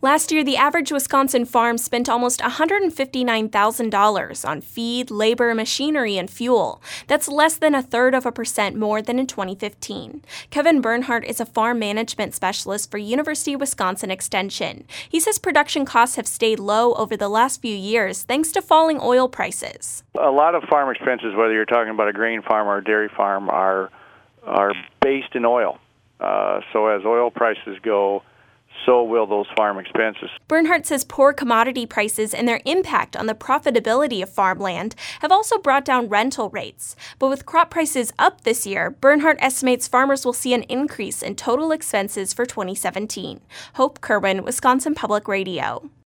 Last year, the average Wisconsin farm spent almost $159,000 on feed, labor, machinery, and fuel. That's less than 0.33% more than in 2015. Kevin Bernhardt is a farm management specialist for University of Wisconsin Extension. He says production costs have stayed low over the last few years thanks to falling oil prices. A lot of farm expenses, whether you're talking about a grain farm or a dairy farm, are based in oil. So as oil prices go, so will those farm expenses. Bernhardt says poor commodity prices and their impact on the profitability of farmland have also brought down rental rates. But with crop prices up this year, Bernhardt estimates farmers will see an increase in total expenses for 2017. Hope Kerwin, Wisconsin Public Radio.